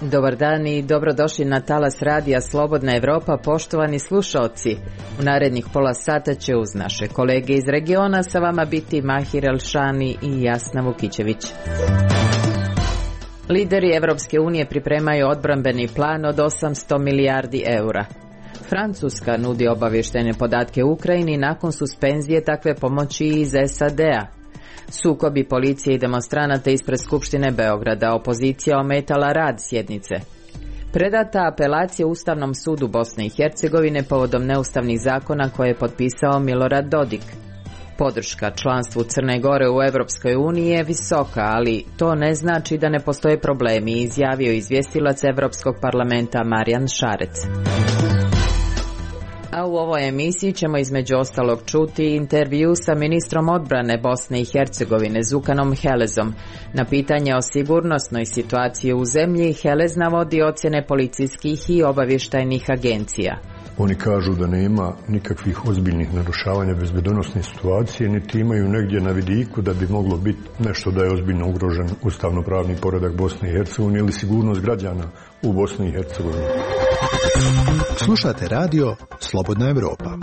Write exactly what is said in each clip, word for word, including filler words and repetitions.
Dobar dan i dobrodošli na talas radija Slobodna Evropa, poštovani slušaoci. U narednih pola sata će uz naše kolege iz regiona sa vama biti Mahir Elšani i Jasna Vukićević. Lideri Evropske unije pripremaju odbrambeni plan od osamsto milijardi eura. Francuska nudi obavještajne podatke Ukrajini nakon suspenzije takve pomoći iz S A D-a. Sukobi policije i demonstranata ispred Skupštine Beograda, opozicija ometala rad sjednice. Predata apelacija Ustavnom sudu Bosne i Hercegovine povodom neustavnih zakona koje je potpisao Milorad Dodik. Podrška članstvu Crne Gore u Evropskoj uniji je visoka, ali to ne znači da ne postoje problemi, izjavio izvjestilac Evropskog parlamenta Marijan Šarec. A u ovoj emisiji ćemo između ostalog čuti intervju sa ministrom odbrane Bosne i Hercegovine Zukanom Helezom. Na pitanje o sigurnosnoj situaciji u zemlji Helez navodi ocjene policijskih i obavještajnih agencija. Oni kažu da nema nikakvih ozbiljnih narušavanja bezbednosne situacije, niti imaju negdje na vidiku da bi moglo biti nešto da je ozbiljno ugrožen ustavno-pravni poredak Bosne i Hercegovine ili sigurnost građana u Bosni i Hercegovini. Slušate radio Slobodna Evropa.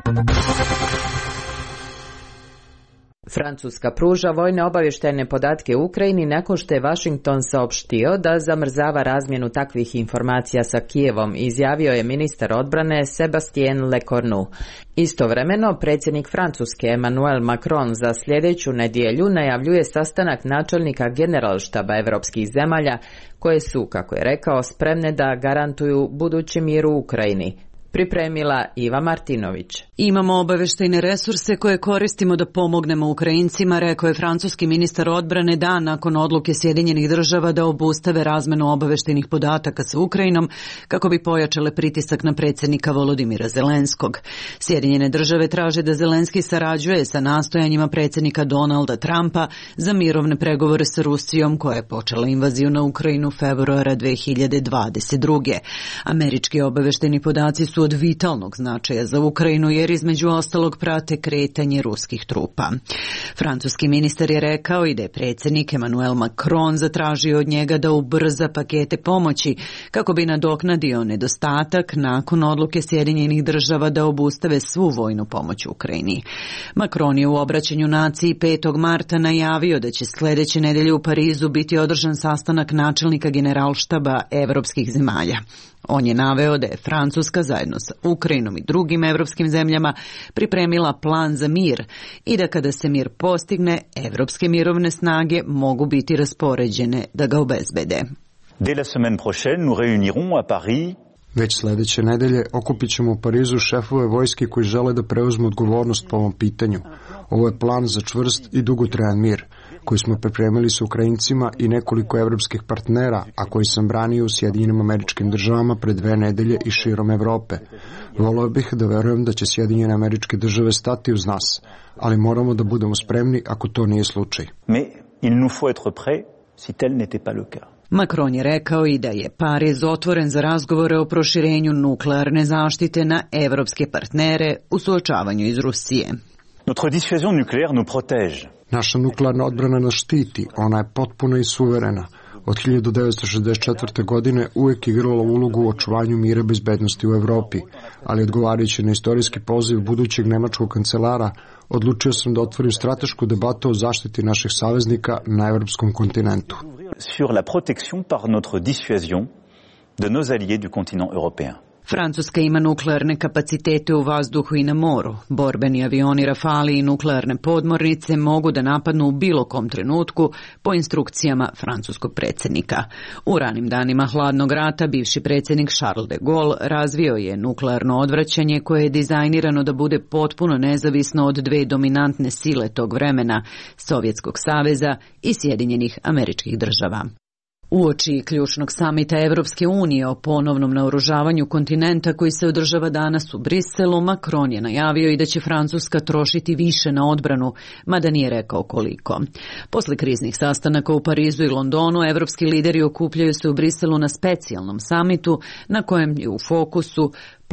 Francuska pruža vojne obavještajne podatke Ukrajini nakon što je Washington saopštio da zamrzava razmjenu takvih informacija sa Kijevom, izjavio je ministar odbrane Sébastien Lecornu. Istovremeno, predsjednik Francuske Emmanuel Macron za sljedeću nedjelju najavljuje sastanak načelnika generalštaba evropskih zemalja koje su, kako je rekao, spremne da garantuju budući mir u Ukrajini. Pripremila Iva Martinović. Imamo obavještajne resurse koje koristimo da pomognemo Ukrajincima, rekao je francuski ministar odbrane dan nakon odluke Sjedinjenih država da obustave razmenu obavještajnih podataka sa Ukrajinom kako bi pojačale pritisak na predsjednika Volodimira Zelenskog. Sjedinjene države traže da Zelenski sarađuje sa nastojanjima predsjednika Donalda Trumpa za mirovne pregovore sa Rusijom koja je počela invaziju na Ukrajinu februara dve hiljade dvadeset druge. Američki obavještajni podaci su od vitalnog značaja za Ukrajinu jer između ostalog prate kretanje ruskih trupa. Francuski ministar je rekao i da je predsjednik Emmanuel Macron zatražio od njega da ubrza pakete pomoći kako bi nadoknadio nedostatak nakon odluke Sjedinjenih država da obustave svu vojnu pomoć Ukrajini. Macron je u obraćanju naciji petog marta najavio da će sljedeće nedelje u Parizu biti održan sastanak načelnika generalštaba evropskih zemalja. On je naveo da je Francuska zajedno sa Ukrajinom i drugim evropskim zemljama pripremila plan za mir i da kada se mir postigne, evropske mirovne snage mogu biti raspoređene da ga obezbede. Dès la semaine prochaine, nous réunirons à Paris. Već sljedeće nedelje okupit ćemo u Parizu šefove vojske koji žele da preuzmu odgovornost po ovom pitanju. Ovo je plan za čvrst i dugotrajan mir, koji smo pripremili sa Ukrajincima i nekoliko evropskih partnera, a koji sam branio u Sjedinjenim Američkim Državama pred dve nedelje i širom Evrope. Volio bih da verujem da će Sjedinjene Američke Države stati uz nas, ali moramo da budemo spremni ako to nije slučaj. Mais il nous faut être prêts si tel n'était pas le cas. Macron je rekao i da je Pariz otvoren za razgovore o proširenju nuklearne zaštite na evropske partnere u suočavanju iz Rusije. Notre dissuasion nucléaire nous protège. Naša nuklearna odbrana nas štiti, ona je potpuna i suverena. Od hiljadu devetsto šezdeset četvrte. godine uvijek igrala ulogu u očuvanju mira i bezbednosti u Evropi, ali odgovarajući na istorijski poziv budućeg nemačkog kancelara, odlučio sam da otvorim stratešku debatu o zaštiti naših saveznika na evropskom kontinentu. Sur la protection par notre dissuasion de nos alliés du continent européen. Francuska ima nuklearne kapacitete u vazduhu i na moru. Borbeni avioni Rafali i nuklearne podmornice mogu da napadnu u bilo kom trenutku po instrukcijama francuskog predsjednika. U ranim danima hladnog rata bivši predsjednik Charles de Gaulle razvio je nuklearno odvraćanje koje je dizajnirano da bude potpuno nezavisno od dve dominantne sile tog vremena, Sovjetskog saveza i Sjedinjenih Američkih Država. Uoči ključnog samita Evropske unije o ponovnom naoružavanju kontinenta koji se održava danas u Briselu, Macron je najavio i da će Francuska trošiti više na odbranu, mada nije rekao koliko. Posle kriznih sastanaka u Parizu i Londonu, evropski lideri okupljaju se u Briselu na specijalnom samitu na kojem je u fokusu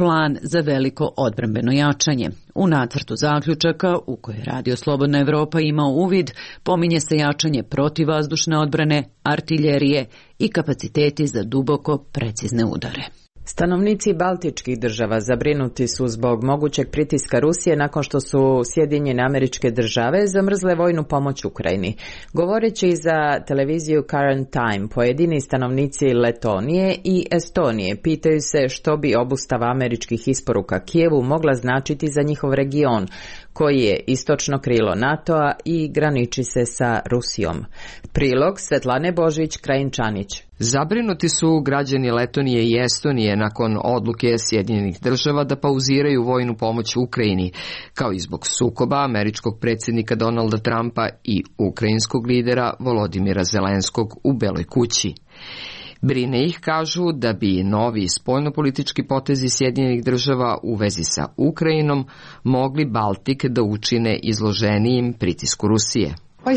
plan za veliko odbrambeno jačanje. U nacrtu zaključaka, u koje je Radio Slobodna Evropa imao uvid, pominje se jačanje protivvazdušne odbrane, artiljerije i kapaciteti za duboko precizne udare. Stanovnici baltičkih država zabrinuti su zbog mogućeg pritiska Rusije nakon što su Sjedinjene Američke Države zamrzle vojnu pomoć Ukrajini. Govoreći za televiziju Current Time, pojedini stanovnici Letonije i Estonije pitaju se što bi obustava američkih isporuka Kijevu mogla značiti za njihov region, koji je istočno krilo NATO-a i graniči se sa Rusijom. Prilog Svetlane Božić-Krajinčanić. Zabrinuti su građani Letonije i Estonije nakon odluke Sjedinjenih država da pauziraju vojnu pomoć Ukrajini, kao i zbog sukoba američkog predsjednika Donalda Trumpa i ukrajinskog lidera Volodimira Zelenskog u Beloj kući. Brine ih, kažu, da bi novi spoljnopolitički potezi Sjedinjenih država u vezi sa Ukrajinom mogli Baltik da učine izloženijim pritisku Rusije.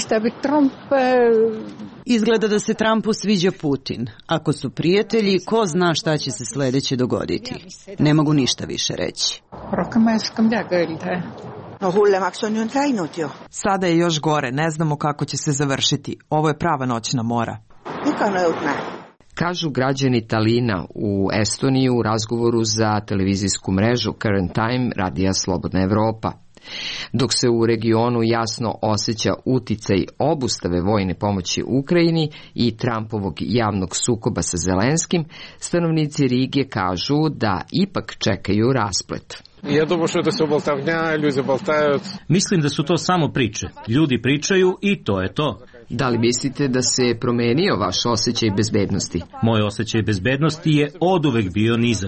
Izgleda da se Trumpu sviđa Putin. Ako su prijatelji, ko zna šta će se sljedeće dogoditi. Ne mogu ništa više reći. Sada je još gore, ne znamo kako će se završiti. Ovo je prava noćna mora. Kažu građani Talina u Estoniji u razgovoru za televizijsku mrežu Current Time radija Slobodna Evropa. Dok se u regionu jasno osjeća uticaj obustave vojne pomoći Ukrajini i Trumpovog javnog sukoba sa Zelenskim, stanovnici Rige kažu da ipak čekaju rasplet. Mislim da su to samo priče. Ljudi pričaju i to je to. Da li mislite da se promenio vaš osjećaj bezbednosti? Moj osjećaj bezbednosti je oduvek bio nizak.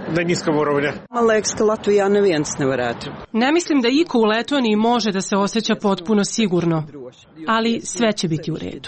Ne mislim da iko u Letoniji može da se osjeća potpuno sigurno, ali sve će biti u redu.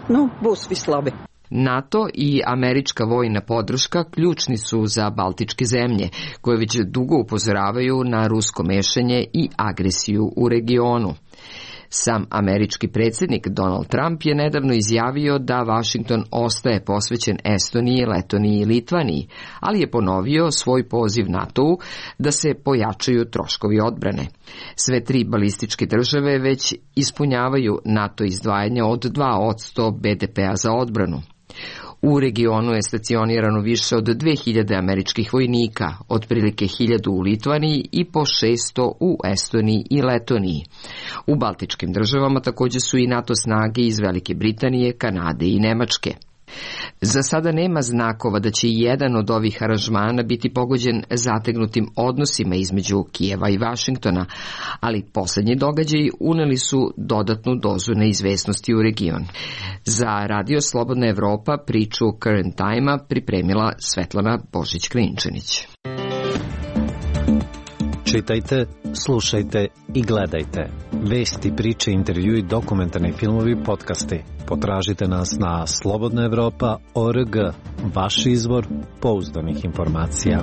NATO i američka vojna podrška ključni su za baltičke zemlje, koje već dugo upozoravaju na rusko mešanje i agresiju u regionu. Sam američki predsjednik Donald Trump je nedavno izjavio da Washington ostaje posvećen Estoniji, Letoniji i Litvaniji, ali je ponovio svoj poziv NATO-u da se pojačaju troškovi odbrane. Sve tri balističke države već ispunjavaju NATO izdvajanja od dva posto be de pea za odbranu. U regionu je stacionirano više od dve hiljade američkih vojnika, otprilike hiljadu u Litvaniji i po šesto u Estoniji i Letoniji. U baltičkim državama također su i NATO snage iz Velike Britanije, Kanade i Nemačke. Za sada nema znakova da će jedan od ovih aranžmana biti pogođen zategnutim odnosima između Kijeva i Vašingtona, ali posljednji događaji uneli su dodatnu dozu neizvesnosti u region. Za Radio Slobodna Evropa priču Current Time-a pripremila Svetlana Božić-Klinčanić. Čitajte, slušajte i gledajte. Vesti, priče, intervjui, dokumentarni filmovi, podcasti. Potražite nas na slobodna evropa tačka org, vaš izvor pouzdanih informacija.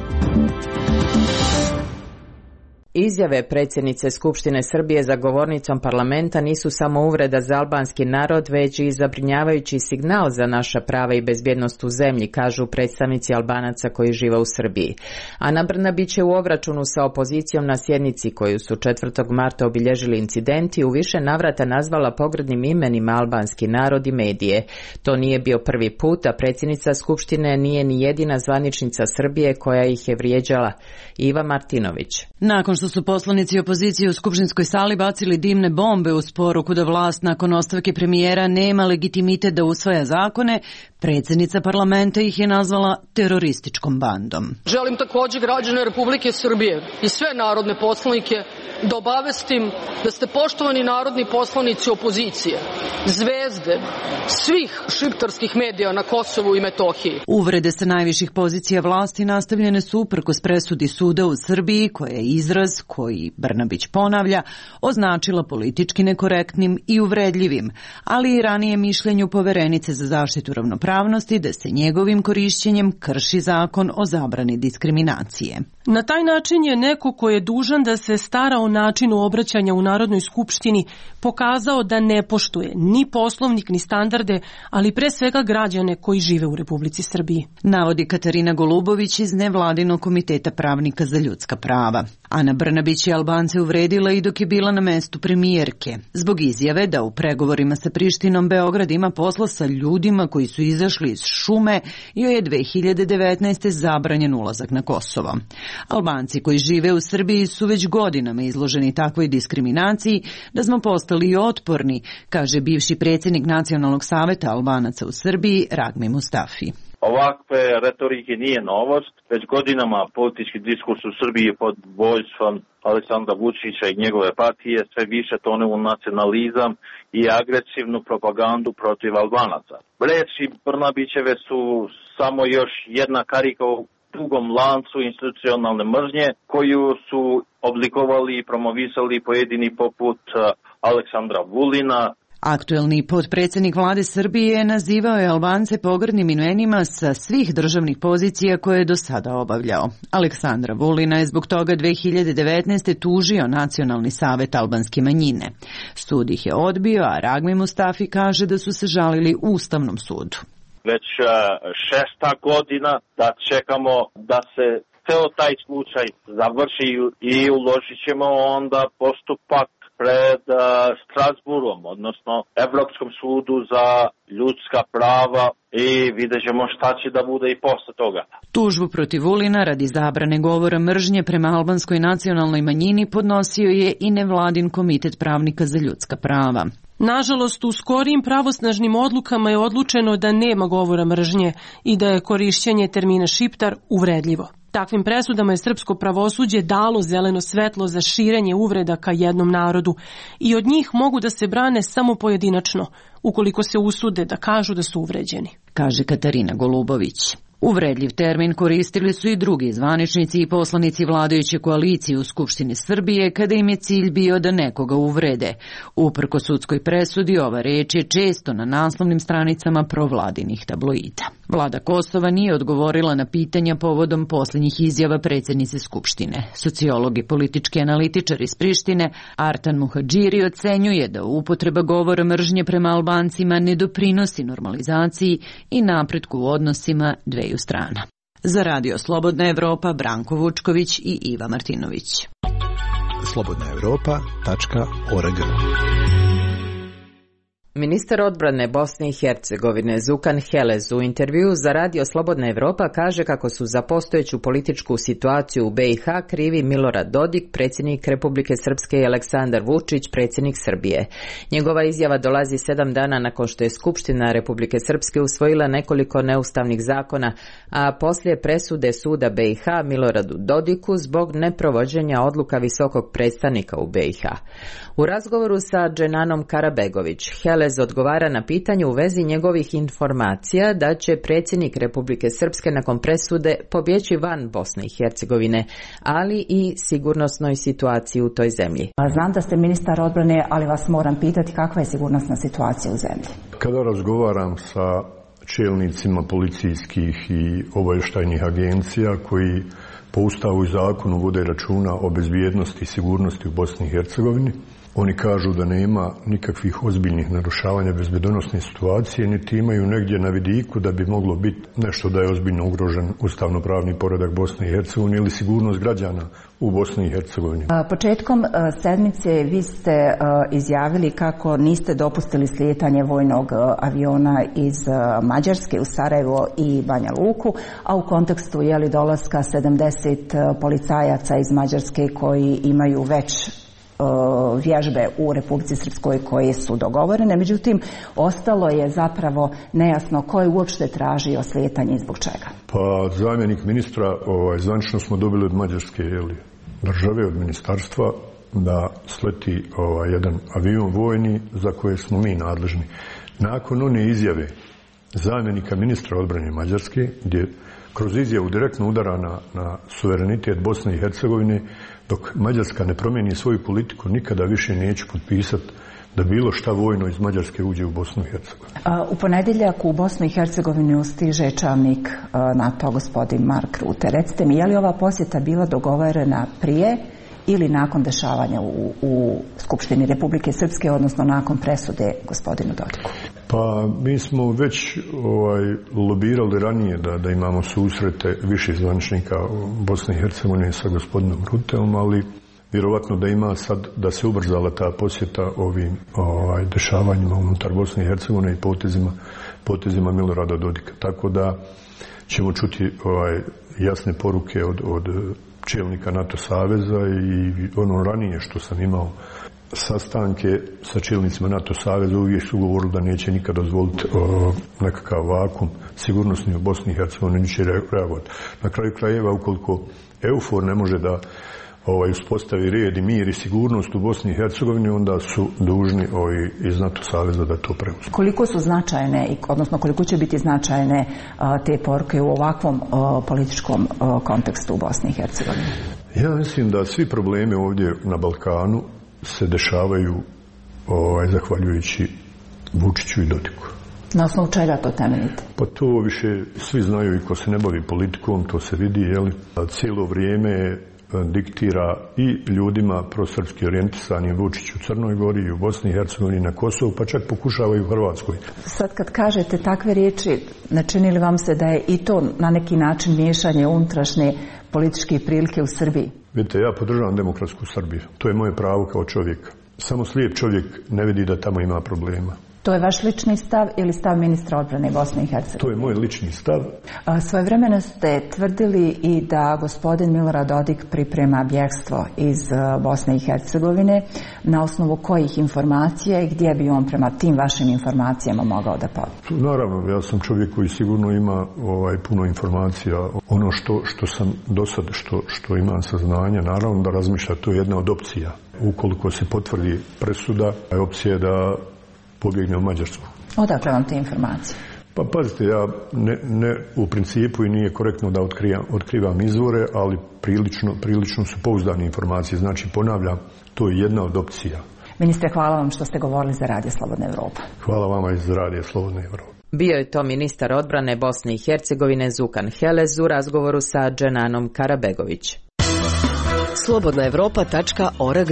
Izjave predsjednice Skupštine Srbije za govornicom parlamenta nisu samo uvreda za albanski narod, već i zabrinjavajući signal za naša prava i bezbjednost u zemlji, kažu predstavnici Albanaca koji žive u Srbiji. Ana Brnabić je u obračunu sa opozicijom na sjednici koju su četvrtog marta obilježili incidenti u više navrata nazvala pogrdnim imenima albanski narod i medije. To nije bio prvi put, a predsjednica Skupštine nije ni jedina zvaničnica Srbije koja ih je vrijeđala. Iva Martinović. Nakon što su poslanici opozicije u skupštinskoj sali bacili dimne bombe uz poruku da vlast nakon ostavke premijera nema legitimitet da usvaja zakone, predsjednica parlamenta ih je nazvala terorističkom bandom. Želim također građane Republike Srbije i sve narodne poslanike da obavestim da ste poštovani narodni poslanici opozicije, zvezde svih šiptarskih medija na Kosovu i Metohiji. Uvrede sa najviših pozicija vlasti nastavljene su uprkos presudi suda u Srbiji, koja je izraz koji Brnabić ponavlja, označila politički nekorektnim i uvredljivim, ali i ranije mišljenju poverenice za zaštitu ravnopravnosti ravnopravnosti da se njegovim korišćenjem krši zakon o zabrani diskriminacije. Na taj način je neko ko je dužan da se stara o načinu obraćanja u Narodnoj skupštini pokazao da ne poštuje ni poslovnik ni standarde, ali pre svega građane koji žive u Republici Srbiji. Navodi Katarina Golubović iz nevladinog komiteta pravnika za ljudska prava. Ana Brnabić je Albance uvredila i dok je bila na mestu premijerke, zbog izjave da u pregovorima sa Prištinom Beograd ima posla sa ljudima koji su izašli iz šume i joj je dve hiljade devetnaeste. zabranjen ulazak na Kosovo. Albanci koji žive u Srbiji su već godinama izloženi takvoj diskriminaciji da smo postali otporni, kaže bivši predsjednik Nacionalnog saveta Albanaca u Srbiji Ragmi Mustafi. Ovakve retorike nije novost, već godinama politički diskurs u Srbiji pod vođstvom Aleksandra Vučića i njegove partije sve više tone u nacionalizam i agresivnu propagandu protiv Albanaca. Reči Brnabićeve su samo još jedna karika u dugom lancu institucionalne mržnje koju su oblikovali i promovisali pojedini poput Aleksandra Vulina. Aktuelni potpredsjednik vlade Srbije nazivao je Albance pogrdnim imenima sa svih državnih pozicija koje je do sada obavljao. Aleksandra Vulina je zbog toga dve hiljade devetnaeste. tužio Nacionalni savet albanske manjine. Sud ih je odbio, a Ragmi Mustafi kaže da su se žalili Ustavnom sudu. Već šesta godina da čekamo da se ceo taj slučaj završi i uložit ćemo onda postupak pred uh, Strasburom, odnosno Evropskom sudu za ljudska prava i vidjet ćemo šta će da bude i posle toga. Tužbu protiv Vulina radi zabrane govora mržnje prema albanskoj nacionalnoj manjini podnosio je i nevladin komitet pravnika za ljudska prava. Nažalost, u skorijim pravosnažnim odlukama je odlučeno da nema govora mržnje i da je korišćenje termina šiptar uvredljivo. Takvim presudama je srpsko pravosuđe dalo zeleno svetlo za širenje uvreda ka jednom narodu i od njih mogu da se brane samo pojedinačno, ukoliko se usude da kažu da su uvređeni, kaže Katarina Golubović. Uvredljiv termin koristili su i drugi zvaničnici i poslanici vladajuće koalicije u Skupštini Srbije kada im je cilj bio da nekoga uvrede. Uprko sudskoj presudi ova reč je često na naslovnim stranicama provladinih tabloida. Vlada Kosova nije odgovorila na pitanja povodom posljednjih izjava predsjednice Skupštine. Sociolog i politički analitičar iz Prištine Artan Muhadžiri ocenjuje da upotreba govora mržnje prema Albancima ne doprinosi normalizaciji i napretku u odnosima dveju strana. Za Radio Slobodna Evropa Branko Vučković i Iva Martinović. slobodna evropa tačka org. Ministar odbrane Bosne i Hercegovine Zukan Helez u intervjuu za Radio Slobodna Evropa kaže kako su za postojeću političku situaciju u be i ha krivi Milorad Dodik, predsjednik Republike Srpske, i Aleksandar Vučić, predsjednik Srbije. Njegova izjava dolazi sedam dana nakon što je Skupština Republike Srpske usvojila nekoliko neustavnih zakona, a poslije presude suda be i ha Miloradu Dodiku zbog neprovođenja odluka visokog predstavnika u be i ha. U razgovoru sa Dženanom Karabegović, Helez odgovara na pitanje u vezi njegovih informacija da će predsjednik Republike Srpske nakon presude pobjeći van Bosne i Hercegovine, ali i sigurnosnoj situaciji u toj zemlji. Znam da ste ministar odbrane, ali vas moram pitati kakva je sigurnosna situacija u zemlji. Kada razgovaram sa čelnicima policijskih i obavještajnih agencija koji po Ustavu i zakonu vode računa o bezbjednosti i sigurnosti u Bosni i Hercegovini, oni kažu da nema nikakvih ozbiljnih narušavanja bezbednosne situacije, niti imaju negdje na vidiku da bi moglo biti nešto da je ozbiljno ugrožen ustavno-pravni poredak Bosne i Hercegovine ili sigurnost građana u Bosni i Hercegovini. Početkom sedmice vi ste izjavili kako niste dopustili slijetanje vojnog aviona iz Mađarske u Sarajevo i Banja Luku, a u kontekstu je li dolaska sedamdeset policajaca iz Mađarske koji imaju već vježbe u Republici Srpskoj koje su dogovorene. Međutim, ostalo je zapravo nejasno ko je uopšte tražio slijetanje i zbog čega. Pa zamjenik ministra, ovaj, zvanično smo dobili od Mađarske jeli, države, od ministarstva, da sleti ovaj, jedan avion vojni za koje smo mi nadležni. Nakon one izjave zamjenika ministra odbrane Mađarske, gdje kroz izjavu direktno udara na, na suverenitet Bosne i Hercegovine, dok Mađarska ne promijeni svoju politiku, nikada više neće potpisati da bilo šta vojno iz Mađarske uđe u Bosnu i Hercegovinu. U ponedjeljak u Bosnu i Hercegovinu stiže čelnik NATO gospodin Mark Rutte. Recite mi, je li ova posjeta bila dogovorena prije ili nakon dešavanja u, u Skupštini Republike Srpske, odnosno nakon presude gospodinu Dodiku? Pa mi smo već ovaj, lobirali ranije da, da imamo susrete više zvaničnika Bosne i Hercegovine sa gospodinom Rutteom, ali vjerovatno da ima sad da se ubrzala ta posjeta ovim ovaj, dešavanjima unutar Bosne i Hercegovine i potezima, potezima Milorada Dodika. Tako da ćemo čuti ovaj, jasne poruke od, od čelnika NATO saveza i ono ranije što sam imao sastanke sa čelnicima NATO saveza, uvijek su govorili da neće nikad dozvoliti o, nekakav vakum sigurnosni u Bosni i Hercegovini, neće reagovati. Na kraju krajeva, ukoliko EUFOR ne može da ovaj, uspostavi red i mir i sigurnost u Bosni i Hercegovini, onda su dužni ovaj, iz NATO saveza da to preuzmu. Koliko su značajne, odnosno koliko će biti značajne a, te poruke u ovakvom a, političkom a, kontekstu u Bosni i Hercegovini? Ja mislim da svi problemi ovdje na Balkanu se dešavaju ovaj, zahvaljujući Vučiću i Dodiku. Na osnovu čega to temeljite? Pa to više svi znaju i ko se ne bavi politikom, to se vidi, jeli? Cijelo vrijeme diktira i ljudima prosrpski orijentisanim Vučić u Crnoj Gori i u Bosni i Hercegovini, na Kosovu, pa čak pokušavaju u Hrvatskoj. Sad kad kažete takve riječi, ne čini li vam se da je i to na neki način miješanje unutrašnje političke prilike u Srbiji? Vidite, ja podržavam demokratsku Srbiju. To je moje pravo kao čovjeka. Samo slijep čovjek ne vidi da tamo ima problema. To je vaš lični stav ili stav ministra odbrane Bosne i Hercegovine? To je moj lični stav. Svojevremeno ste tvrdili i da gospodin Milorad Dodik priprema bjegstvo iz Bosne i Hercegovine. Na osnovu kojih informacija i gdje bi on prema tim vašim informacijama mogao da podi? Naravno, ja sam čovjek koji sigurno ima ovaj, puno informacija. Ono što, što sam do sad, što, što imam saznanja, naravno da razmišlja, to je jedna od opcija. Ukoliko se potvrdi presuda, opcija je da pobjegne u Mađarsku. Odakle vam te informacije? Pa pazite, ja ne, ne u principu i nije korektno da otkrivam, otkrivam izvore, ali prilično, prilično su pouzdane informacije. Znači, ponavljam, to je jedna od opcija. Ministre, hvala vam što ste govorili za Radio Slobodna Evropa. Hvala vama iz Radio Slobodna Evropa. Bio je to ministar odbrane Bosne i Hercegovine Zukan Helez u razgovoru sa Dženanom Karabegović. slobodna evropa tačka org.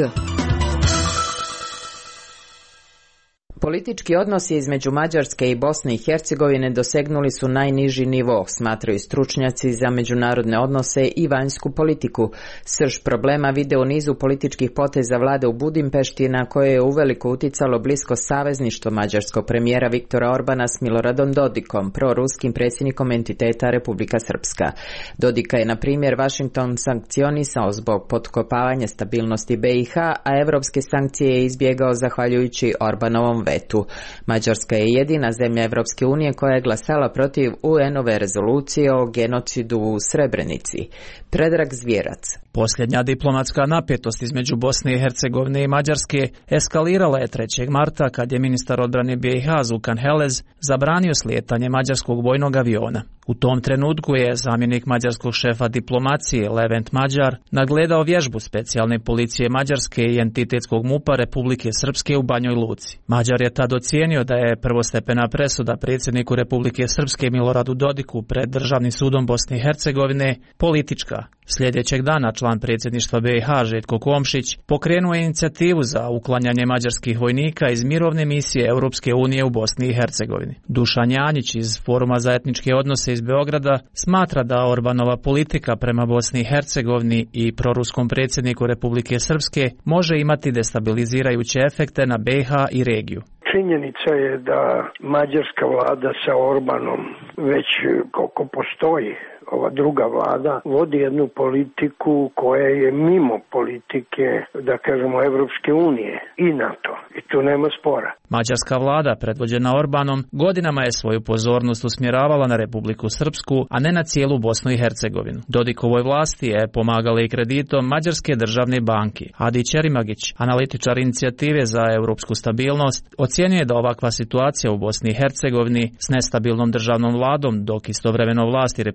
Politički odnosi između Mađarske i Bosne i Hercegovine dosegnuli su najniži nivo, smatraju stručnjaci za međunarodne odnose i vanjsku politiku. Srž problema vide u nizu političkih poteza vlade u Budimpešti, na koje je uveliko uticalo blisko savezništvo mađarskog premijera Viktora Orbana s Miloradom Dodikom, proruskim predsjednikom entiteta Republika Srpska. Dodika je, na primjer, Washington sankcionisao zbog potkopavanja stabilnosti B i H, a evropske sankcije je izbjegao zahvaljujući Orbanovom vetu. Mađarska je jedina zemlja Evropske unije koja je glasala protiv U N-ove rezolucije o genocidu u Srebrenici. Predrag Zvjerac. Posljednja diplomatska napetost između Bosne i Hercegovine i Mađarske eskalirala je trećeg marta kad je ministar odbrane B i H Zukan Helez zabranio slijetanje mađarskog vojnog aviona. U tom trenutku je zamjenik mađarskog šefa diplomacije Levent Mađar nagledao vježbu specijalne policije Mađarske i entitetskog MUP-a Republike Srpske u Banjoj Luci. Mađar je tad ocijenio da je prvostepena presuda predsjedniku Republike Srpske Miloradu Dodiku pred Državnim sudom Bosne i Hercegovine politička. Sljedećeg dana član predsjedništva B i H Željko Komšić pokrenuo je inicijativu za uklanjanje mađarskih vojnika iz mirovne misije Europske unije u Bosni i Hercegovini. Dušan Janjić iz Foruma za etničke odnose iz Beograda smatra da Orbanova politika prema Bosni i Hercegovini i proruskom predsjedniku Republike Srpske može imati destabilizirajuće efekte na B i H i regiju. Činjenica je da mađarska vlada sa Orbanom već koliko postoji ova druga vlada vodi jednu politiku koja je mimo politike, da kažemo, Evropske unije i NATO. I tu nema spora. Mađarska vlada, predvođena Orbanom, godinama je svoju pozornost usmjeravala na Republiku Srpsku, a ne na cijelu Bosnu i Hercegovinu. Dodikovoj vlasti je pomagala i kreditom Mađarske državne banke. Adi Čerimagić, analitičar inicijative za europsku stabilnost, ocjenjuje da ovakva situacija u Bosni i Hercegovini s nestabilnom državnom vladom, dok istovremeno vlasti Republike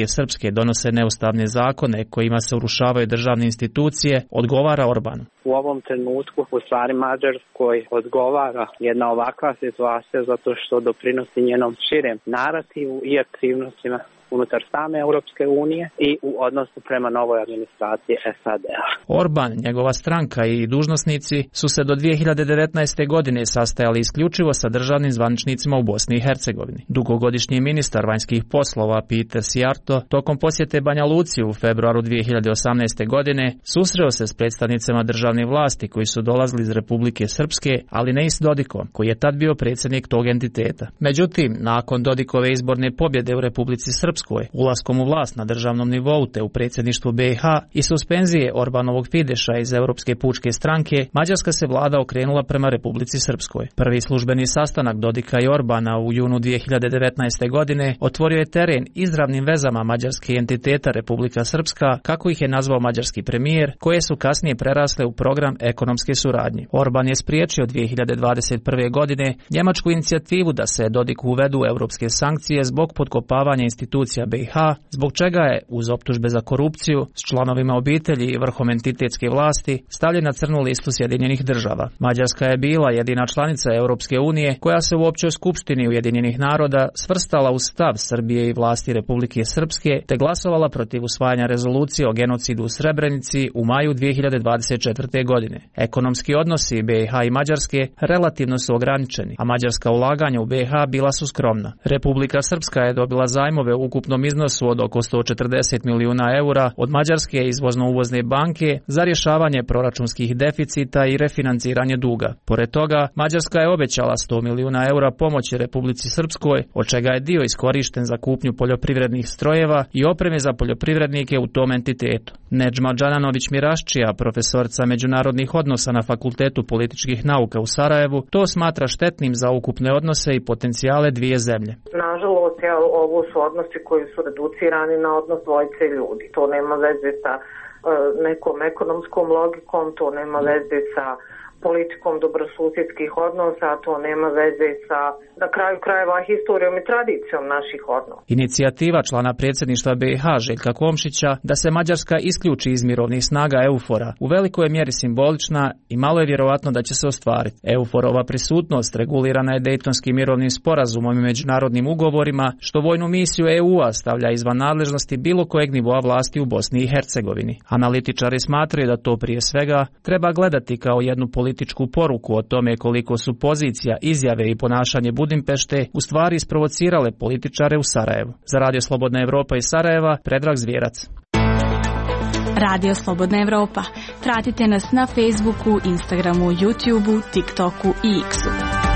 Srpske donose neustavne zakone kojima se urušavaju državne institucije, odgovara Orbanu. U ovom trenutku u stvari Mađarskoj odgovara jedna ovakva situacija zato što doprinosi njenom širem narativu i aktivnostima unutar same Europske unije i u odnosu prema novoj administraciji S A D-a. Orban, njegova stranka i dužnosnici su se do dvije hiljade devetnaeste. godine sastajali isključivo sa državnim zvaničnicima u Bosni i Hercegovini. Dugogodišnji ministar vanjskih poslova Peter Sijarto tokom posjete Banja Luci u februaru dvije hiljade osamnaeste. godine susreo se s predstavnicima državne vlasti koji su dolazili iz Republike Srpske, ali ne i s Dodikom, koji je tad bio predsjednik tog entiteta. Međutim, nakon Dodikove izborne pobjede u Republici Srpskoj, ulaskom u vlast na državnom nivou te u predsjedništvu B i H i suspenzije Orbanovog Fideša iz Europske pučke stranke, mađarska se vlada okrenula prema Republici Srpskoj. Prvi službeni sastanak Dodika i Orbana u junu dvije hiljade devetnaeste. godine otvorio je teren izravnim vezama mađarske entiteta Republika Srpska, kako ih je nazvao mađarski premijer, koje su kasnije prerasle u program ekonomske suradnje. Orban je spriječio dvije hiljade dvadeset prve. godine njemačku inicijativu da se Dodiku uvedu europske sankcije zbog potkopavanja institucija B i H, zbog čega je, uz optužbe za korupciju, s članovima obitelji i vrhom entitetske vlasti, stavljen na crnu listu Sjedinjenih država. Mađarska je bila jedina članica Europske unije koja se u općoj skupštini Ujedinjenih naroda svrstala u stav Srbije i vlasti Republike Srpske, te glasovala protiv usvajanja rezolucije o genocidu u Srebrenici u maju dvije hiljade dvadeset četvrte. godine. Ekonomski odnosi B i H i Mađarske relativno su ograničeni, a mađarska ulaganja u B i H bila su skromna. Republika Srpska je dobila zajmove u ukupnom iznosu od oko sto četrdeset milijuna eura od Mađarske izvozno-uvozne banke za rješavanje proračunskih deficita i refinanciranje duga. Pored toga, Mađarska je obećala sto milijuna eura pomoći Republici Srpskoj, od čega je dio iskorišten za kupnju poljoprivrednih strojeva i opreme za poljoprivrednike u tom entitetu. Nedžma Đananović-Miraščija, profesorca međunarodnih odnosa na Fakultetu političkih nauka u Sarajevu, to smatra štetnim za ukupne odnose i potencijale dvije zemlje. Nažalost, ovo su odnosi koji su reducirani na odnos dvojice ljudi. To nema veze sa uh, nekom ekonomskom logikom, to nema veze sa politikom dobrosusjedskih odnosa, a to nema veze sa, na kraju krajeva, historijom i tradicijom naših odnosa. Inicijativa člana predsjedništva B i H Željka Komšića da se Mađarska isključi iz mirovnih snaga EUFOR-a u velikoj je mjeri simbolična i malo je vjerovatno da će se ostvariti. EUFOR-ova prisutnost regulirana je Dejtonskim mirovnim sporazumom i međunarodnim ugovorima, što vojnu misiju E U-a stavlja izvan nadležnosti bilo kojeg nivoa vlasti u Bosni i Hercegovini. Analitičari smatraju da to prije svega treba gledati kao jednu politiku političku poruku o tome koliko su pozicija, izjave i ponašanje Budimpešte u stvari isprovocirale političare u Sarajevu. Za Radio Slobodna Evropa iz Sarajeva, Predrag Zvijerac. Radio Slobodna Evropa. Pratite nas na Facebooku, Instagramu, YouTubeu, TikToku i X-u.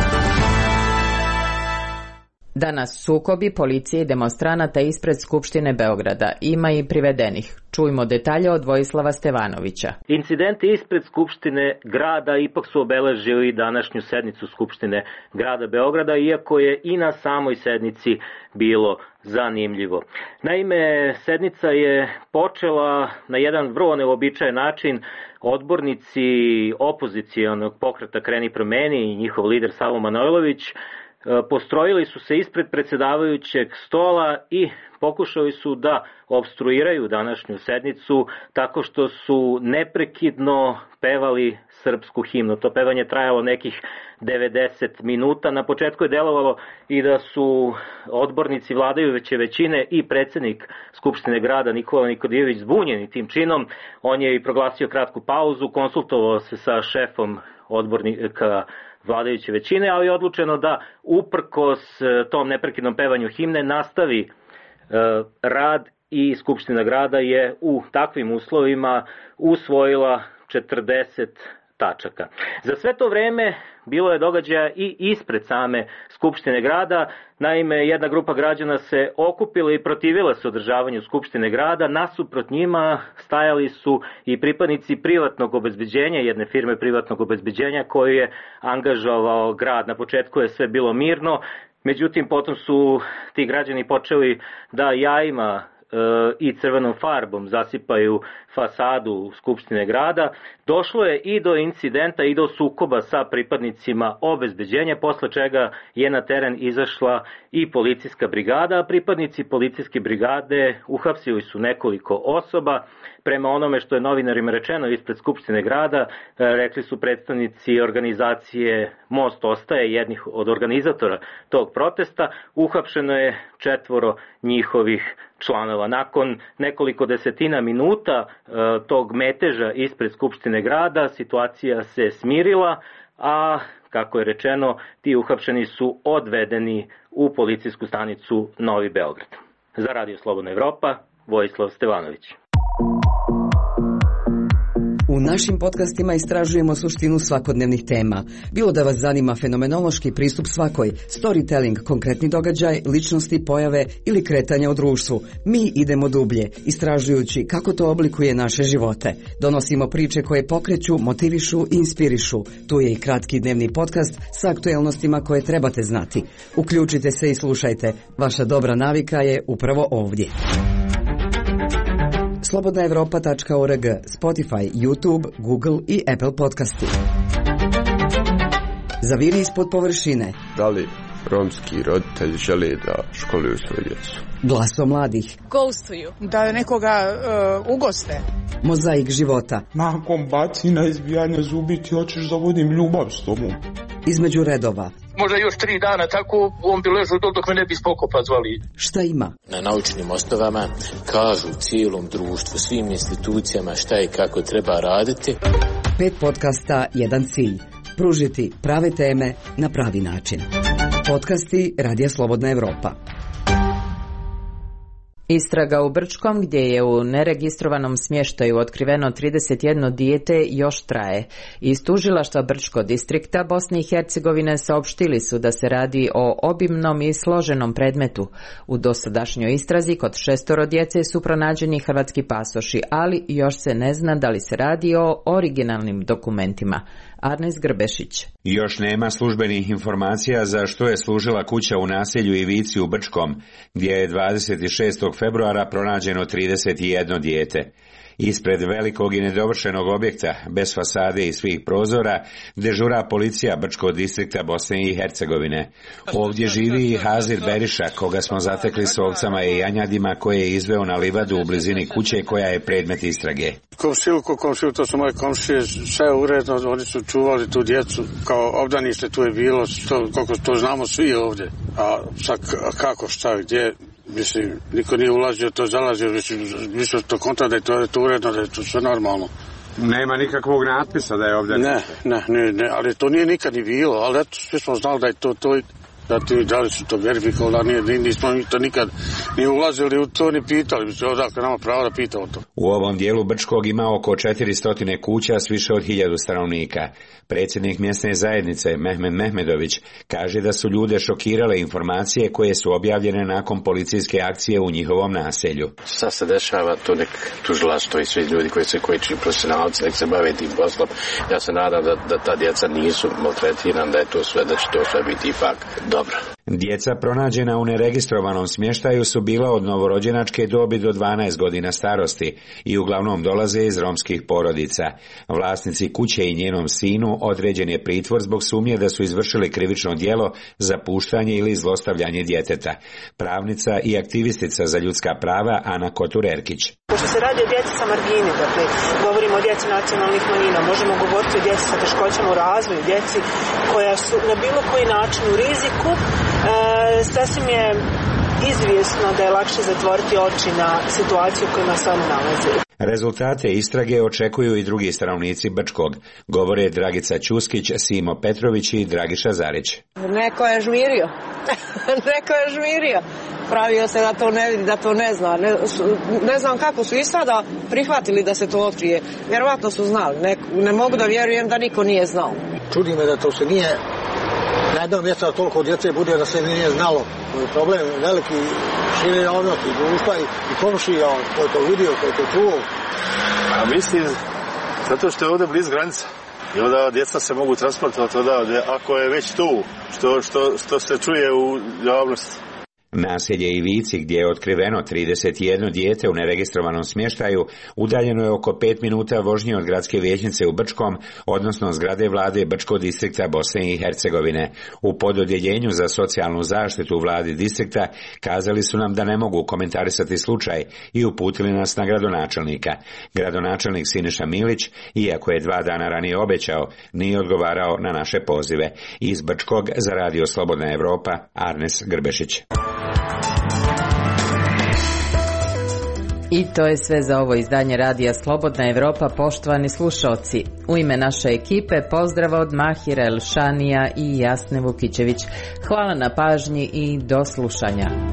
Danas sukobi policije i demonstranata ispred Skupštine Beograda. Ima i privedenih. Čujmo detalje od Vojislava Stevanovića. Incidenti ispred Skupštine grada ipak su obeležili današnju sednicu Skupštine grada Beograda, iako je i na samoj sednici bilo zanimljivo. Naime, sednica je počela na jedan vrlo neobičajen način. Odbornici opozicijonog pokreta Kreni promeni i njihov lider Savo Manojlović postrojili su se ispred predsjedavajućeg stola i pokušali su da opstruiraju današnju sednicu tako što su neprekidno pevali srpsku himnu. To pevanje trajalo nekih devedeset minuta. Na početku je delovalo i da su odbornici vladajuće većine i predsjednik Skupštine grada Nikola Nikodijević zbunjeni tim činom. On je i proglasio kratku pauzu, konsultovao se sa šefom odbornika vladajuće većine, ali je odlučeno da uprkos tom neprekidnom pevanju himne nastavi e, rad i Skupština grada je u takvim uslovima usvojila četrdeset tačaka. Za sve to vreme bilo je događaja i ispred same Skupštine grada. Naime, jedna grupa građana se okupila i protivila se održavanju Skupštine grada. Nasuprot njima stajali su i pripadnici privatnog obezbeđenja, jedne firme privatnog obezbeđenja koju je angažovao grad. Na početku je sve bilo mirno, međutim potom su ti građani počeli da jajima i crvenom farbom zasipaju fasadu Skupštine grada. Došlo je i do incidenta i do sukoba sa pripadnicima obezbeđenja, posle čega je na teren izašla i policijska brigada, a pripadnici policijske brigade uhapsili su nekoliko osoba. Prema onome što je novinarima rečeno ispred Skupštine grada, rekli su predstavnici organizacije Most ostaje, jednih od organizatora tog protesta, uhapšeno je četvoro njihovih članova. Nakon nekoliko desetina minuta tog meteža ispred Skupštine grada situacija se smirila, a kako je rečeno, ti uhapšeni su odvedeni u policijsku stanicu Novi Beograd. Za Radio Slobodna Evropa, Vojislav Stevanović. U našim podcastima istražujemo suštinu svakodnevnih tema. Bilo da vas zanima fenomenološki pristup svakoj, storytelling, konkretni događaj, ličnosti, pojave ili kretanja u društvu, mi idemo dublje, istražujući kako to oblikuje naše živote. Donosimo priče koje pokreću, motivišu i inspirišu. Tu je i kratki dnevni podcast sa aktuelnostima koje trebate znati. Uključite se i slušajte. Vaša dobra navika je upravo ovdje. slobodna evropa tačka org, Spotify, YouTube, Google i Apple podcasti. Zaviri ispod površine. Da li romski roditelji žele da školuju svoju djecu? Glaso mladih. Ghostuju. Da nekoga uh, ugoste. Mozaik života. Nakon bacina, izbijanja zubi ti hoćeš da vodim ljubav s tobom. Između redova. Možda još tri dana tako, on bi ležao dok, dok me ne bi spokopa zvali. Šta ima? Na naučnim osnovama kažu cijelom društvu, svim institucijama šta i kako treba raditi. Pet podcasta, jedan cilj. Pružiti prave teme na pravi način. Podcasti Radija Slobodna Evropa. Istraga u Brčkom, gdje je u neregistrovanom smještaju otkriveno trideset jedno dijete, još traje. Iz tužilaštva Brčko distrikta Bosne i Hercegovine saopštili su da se radi o obimnom i složenom predmetu. U dosadašnjoj istrazi kod šestoro djece su pronađeni hrvatski pasoši, ali još se ne zna da li se radi o originalnim dokumentima. Arnes Grbešić. Još nema službenih informacija za što je služila kuća u naselju Ivici u Brčkom, gdje je dvadeset šestog februara pronađeno trideset jedno dijete. Ispred velikog i nedovršenog objekta, bez fasade i svih prozora, dežura policija Brčkog distrikta Bosne i Hercegovine. Ovdje živi i Hazir Beriša, koga smo zatekli s ovcama i janjadima, koje je izveo na livadu u blizini kuće koja je predmet istrage. Komšiluko, komšilu, to su moje komšije, sve je uredno, oni su čuvali tu djecu, kao obdanište tu je bilo, to, koliko to znamo svi ovdje. A sad kako, šta, gdje... Mislim, niko nije ulazio, to zalazio, mislim to kontra da je to, to uredno, da je to sve normalno. Nema nikakvog natpisa da je ovdje? Ne, ne, ne, ne, ali to nije nikad ni bilo, ali eto, svi smo znali da je to to, da ti da li su to verifikovali, da nije, nismo mi to nikad ni ulazili u to ni pitali, mislim, odakle nama pravo da pitamo to. U ovom dijelu Brčkog ima oko četiristo kuća s više od hiljadu stanovnika. Predsjednik mjesne zajednice Mehmed Mehmedović kaže da su ljude šokirale informacije koje su objavljene nakon policijske akcije u njihovom naselju. Sad se dešava to nek tužilaštvo i svi ljudi koji se koji čini profesionalci nek se bave tim poslom. Ja se nadam da, da ta djeca nisu maltretirana, da je to sve, da će to sve biti ipak dobro. Djeca pronađena u neregistrovanom smještaju su bila od novorođenačke dobi do dvanaest godina starosti i uglavnom dolaze iz romskih porodica. Vlasnici kuće i njenom sinu određen je pritvor zbog sumnje da su izvršili krivično djelo za puštanje ili zlostavljanje djeteta. Pravnica i aktivistica za ljudska prava Ana Kotur-Erkić. Pošto se radi o djeci sa margine, dakle, govorimo o djeci nacionalnih manjina, možemo govoriti o djeci sa teškoćama u razvoju, djeci koja su na bilo koji način u riziku, e, sasvim je izvjesno da je lakše zatvoriti oči na situaciju u kojima se oni nalaze. Rezultate istrage očekuju i drugi stanovnici Brčkog, govore Dragica Ćuskić, Simo Petrović i Dragiša Zarić. Neko je žmirio, neko je žmirio, pravio se da to ne vidi, da to ne zna, ne, ne znam kako su i sada prihvatili da se to otkrije, vjerovatno su znali, ne, ne mogu da vjerujem da niko nije znao. Čudi me da to se nije, na jednom mjestu toliko djece bude da se nije znalo, problem veliki, širi javnosti, društva i, i komšija, koji to vidio, koji to čuo. A mislim, zato što je ovdje bliz granica i onda djeca se mogu transportovati odavde, ako je već tu, što, što, što se čuje u javnosti. Naselje Ivici, gdje je otkriveno trideset jedno dijete u neregistrovanom smještaju, udaljeno je oko pet minuta vožnje od gradske vijećnice u Brčkom, odnosno zgrade vlade Brčkog distrikta Bosne i Hercegovine. U pododjeljenju za socijalnu zaštitu vladi distrikta kazali su nam da ne mogu komentarisati slučaj i uputili nas na gradonačelnika. Gradonačelnik Siniša Milić, iako je dva dana ranije obećao, nije odgovarao na naše pozive. Iz Brčkog za Radio Slobodna Evropa, Arnes Grbešić. I to je sve za ovo izdanje Radija Slobodna Evropa, poštovani slušalci. U ime naše ekipe pozdrav od Mahira Elšanija i Jasne Vukićević. Hvala na pažnji i do slušanja.